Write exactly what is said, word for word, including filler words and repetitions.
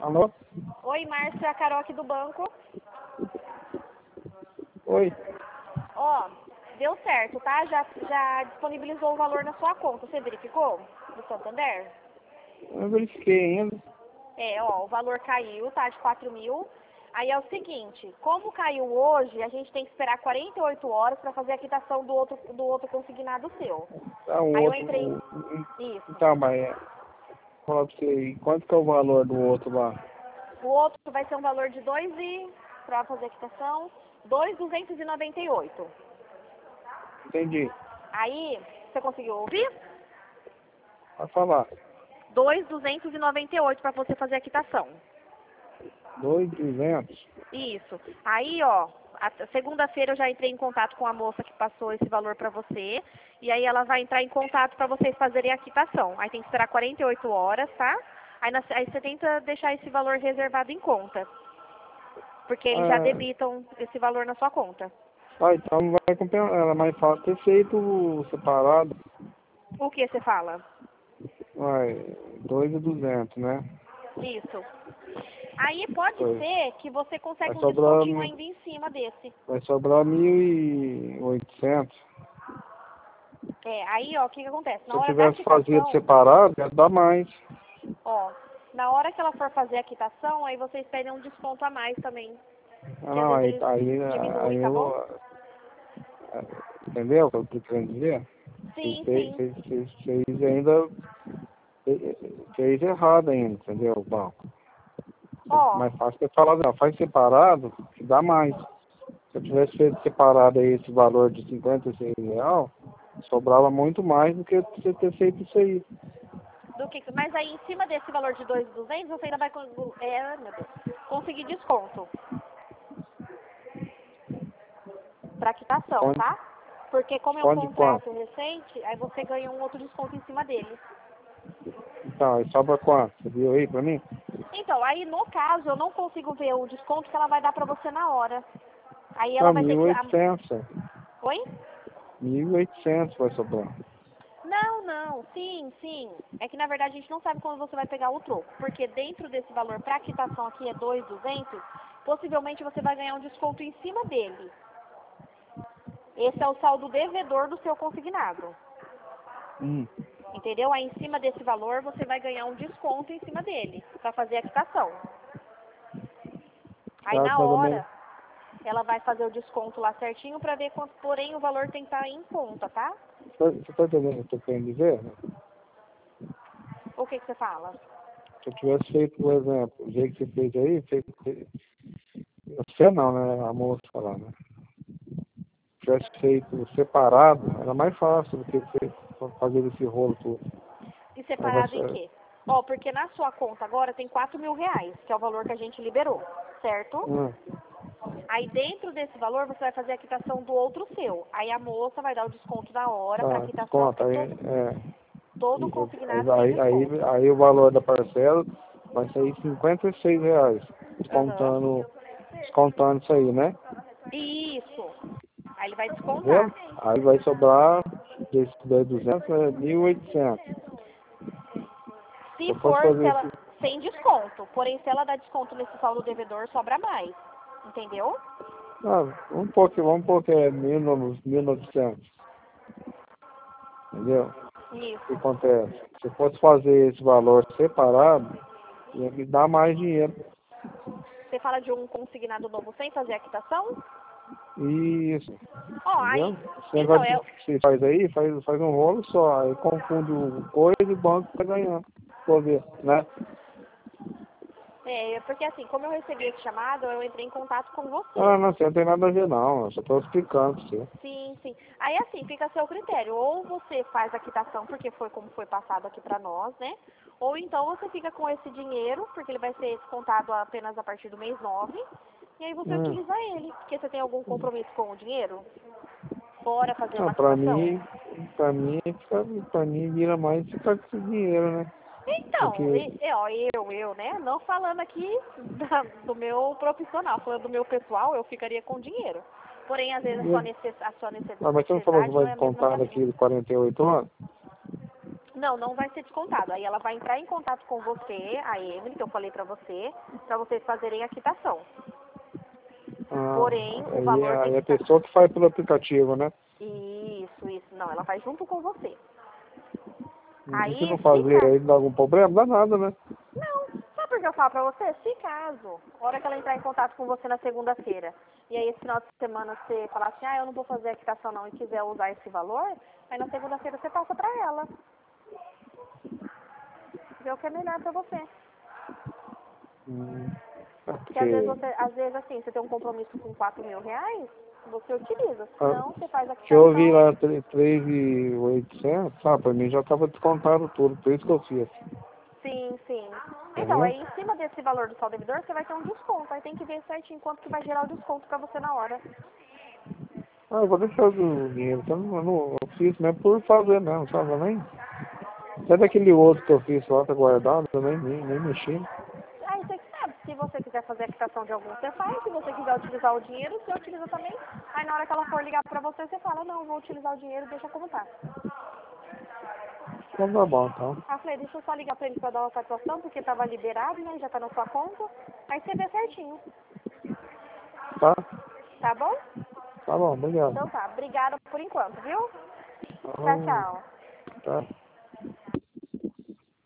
Alô? Oi, Márcia, a Carol aqui do banco. Oi. Ó, deu certo, tá? Já, já disponibilizou o valor na sua conta. Você verificou? Do Santander? Eu verifiquei ainda. É, ó, o valor caiu, tá? De quatro mil. Aí é o seguinte, como caiu hoje, a gente tem que esperar quarenta e oito horas para fazer a quitação do outro, do outro consignado seu. Tá um Aí eu outro. entrei. um- um- Isso. Tá, mas é, fala pra você aí, quanto que é o valor do outro lá? O outro vai ser um valor de dois e para fazer a quitação, dois mil duzentos e noventa e oito. Entendi. Aí, você conseguiu ouvir? Vai falar. dois mil duzentos e noventa e oito para você fazer a quitação. Dois duzentos. Isso. Aí, ó, a- segunda-feira eu já entrei em contato com a moça que passou esse valor para você. E aí ela vai entrar em contato para vocês fazerem a quitação. Aí tem que esperar quarenta e oito horas, tá? Aí, na- aí você tenta deixar esse valor reservado em conta. Porque eles já Ah, debitam esse valor na sua conta. ah, então vai compensar. Era mais fácil ter feito separado. O que você fala? Vai, dois e duzentos, né? Isso. Aí pode Foi. ser que você Vai consiga um sobrar, descontinho mi- ainda em cima desse. vai sobrar mil e oitocentos. É, aí, ó, o que que acontece? Se Na eu hora da tivesse fazido quitação, separado, ia dar mais. ó, na hora que ela for fazer a quitação, aí vocês pedem um desconto a mais também. Ah, Que às não, vezes aí, eles aí, diminuem, aí tá bom? eu. Entendeu o que eu tô querendo dizer? Vocês, Sim, fez, sim. vocês, vocês, vocês ainda fez errado ainda, entendeu? O banco. Ó, Mais fácil ter falado, não, faz separado, que dá mais. Se eu tivesse feito separado aí esse valor de cinquenta e seis reais, sobrava muito mais do que você ter feito isso aí. do que, mas aí em cima desse valor de dois mil e duzentos, você ainda vai con- é, meu Deus, conseguir desconto pra quitação, Desconto, tá? Porque como é um desconto de quanto? contrato recente, aí você ganha um outro desconto em cima dele. Então, aí sobra quanto? Você viu aí pra mim? Então, aí no caso, eu não consigo ver o desconto que ela vai dar pra você na hora. Aí ela Tá, vai ter mil e que... a- oitocentos Oi? mil e oitocentos vai sobrar. Não, não, sim, sim. É que na verdade a gente não sabe quando você vai pegar o troco. Porque dentro desse valor para quitação aqui é dois mil e duzentos, possivelmente você vai ganhar um desconto em cima dele. Esse é o saldo devedor do seu consignado. Hum. Entendeu? Aí em cima desse valor você vai ganhar um desconto em cima dele para fazer a quitação. Aí Sabe na mais ou menos? hora ela vai fazer o desconto lá certinho para ver quanto, porém o valor tem que estar em conta, tá? Você tá entendendo o que eu tô querendo dizer? O que que você fala? Se eu tivesse feito, por exemplo, o jeito que você fez aí, fez, fez- você não, né? A moça lá, né? Se tivesse feito separado, era mais fácil do que você fazer esse rolo todo. E Aí vai separado em ser. quê? Ó, porque na sua conta agora tem quatro mil reais, que é o valor que a gente liberou, certo? Hum, Aí dentro desse valor você vai fazer a quitação do outro seu. Aí a moça vai dar o desconto da hora para tá, quitação, desconta. porque Aí, todo, é, todo isso, consignado tem aí, aí, desconto. aí o valor da parcela vai sair cinquenta e seis reais. Aham. Descontando, descontando isso aí, né? Isso. Aí ele vai Entendeu? descontar. Aí vai sobrar desse duzentos, é mil e oitocentos. Se Se eu fosse for se fazer ela, esse. sem desconto. Porém, se ela dá desconto nesse saldo devedor, sobra mais. Entendeu? Ah, vamos pôr que, vamos pôr que é mil e novecentos. Entendeu? O que Isso. acontece? Se eu fosse fazer esse valor separado, ia me dar mais dinheiro. Você fala de um consignado novo sem fazer a quitação? Isso. Ó, Entendeu? aí. Esse Então, negócio é, que você faz aí, faz, faz um rolo só. Aí confunde o coisa e o banco tá ganhando. Vou ver, né? é, porque assim, como eu recebi esse chamado, eu entrei em contato com você. Ah, não, você não tem nada a ver não. Eu só tô explicando pra você. Sim, sim. Aí assim, fica a seu critério. Ou você faz a quitação, porque foi como foi passado aqui pra nós, né? Ou então você fica com esse dinheiro, porque ele vai ser descontado apenas a partir do mês nove. E aí você Hum. utiliza ele. Porque você tem algum compromisso com o dinheiro? Bora fazer Não, uma pra quitação? mim, pra mim, fica, pra mim vira mais ficar com esse dinheiro, né? Então, Porque, e- e, ó, eu, eu, né? Não falando aqui da- do meu profissional, falando do meu pessoal, eu ficaria com dinheiro. Porém, às vezes a sua, necess, a sua ah, mas você não falou que necessidade vai não é a mesma que descontar a minha. daqui de quarenta e oito anos? Não, não vai ser descontado. Aí ela vai entrar em contato com você, a Emily, que eu falei pra você, pra vocês fazerem a quitação. Ah, Porém, o aí, valor tem aí que a estar... pessoa que faz pelo aplicativo, né? Isso, isso. Não, ela vai junto com você. E se Aí, não se fazer, caso... aí dá algum problema? Dá nada, né? Não, sabe por que eu falo pra você? Se caso, a hora que ela entrar em contato com você na segunda-feira, e aí esse final de semana você falar assim, ah, eu não vou fazer a quitação não, e quiser usar esse valor, aí na segunda-feira você passa pra ela. Vê o que é melhor pra você. Hum, é Porque às vezes porque você, às vezes assim, você tem um compromisso com quatro mil reais, você utiliza. Se ah, não, você faz a que eu vi quitação. lá três mil e oitocentos, sabe? Pra mim já tava descontado tudo, por isso que eu fiz. Sim, sim. Então, Entendeu? aí em cima desse valor do saldo devedor, você vai ter um desconto. Aí tem que ver certinho quanto que vai gerar o desconto pra você na hora. Ah, eu vou deixar o dinheiro, então eu não eu fiz mesmo por fazer mesmo, sabe? Eu nem, até daquele outro que eu fiz lá, tá guardado, eu nem, nem, nem mexi. Aí você que sabe, se você quiser fazer a quitação de algum, você faz. Se você quiser utilizar o dinheiro, você utiliza também. Aí na hora que ela for ligar pra você, você fala, não, eu vou utilizar o dinheiro, deixa como tá. Então tá bom, então. Aí eu falei, deixa eu só ligar pra ele pra dar uma satisfação, porque tava liberado, né, já tá na sua conta. Aí você vê certinho, Tá? tá bom? Tá bom, obrigado. Então tá, obrigada por enquanto, viu? Tchau, Então, tchau. tá.